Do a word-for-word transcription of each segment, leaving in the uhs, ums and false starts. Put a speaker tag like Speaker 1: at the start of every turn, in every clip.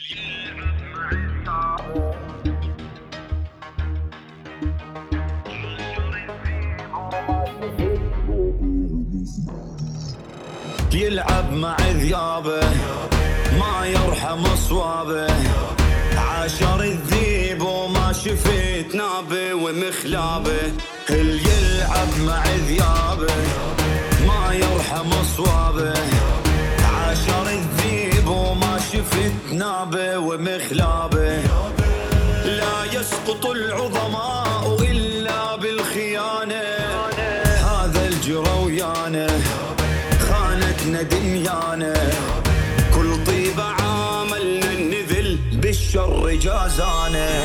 Speaker 1: يلعب مع ذيابه ما يرحم صوابه، عاشر الذيب وما شفت نابه ومخلابه. اللي يلعب مع ذيابه ما يرحم صوابه، عاشر الذيب وما شفت نابه ومخلابه. لا يسقط العظماء إلا بالخيانة، هذا الجرويانه خانتنا دنيانا. كل طيبة عاملنا النذل بالشر جازانا.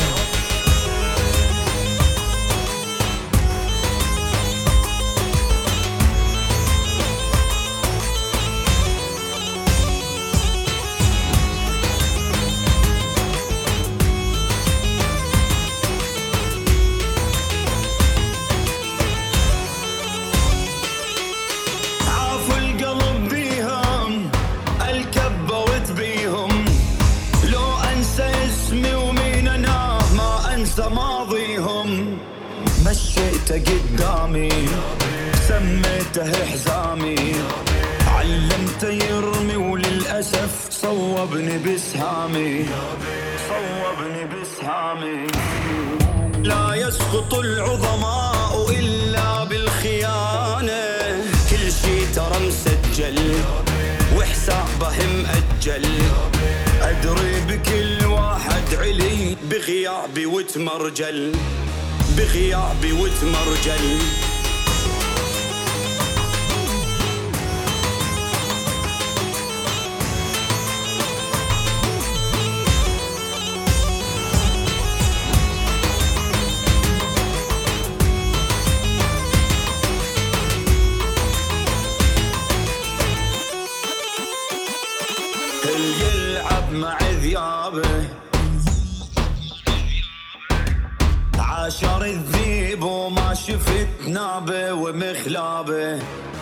Speaker 1: ماضيهم مشيته قدامي سميته حزامي، علمته يرمي وللأسف صوبني بسهامي صوبني بسهامي. لا يسقط العظماء إلا بالخيانة، كل شي ترى مسجل وحسابه مأجل. أدري بكل واحد علي بغيابي وتمرجل بغيابي وتمرجل. اللي يلعب مع ذيابه عاشر الذيب وما شفت نابه ومخلابه.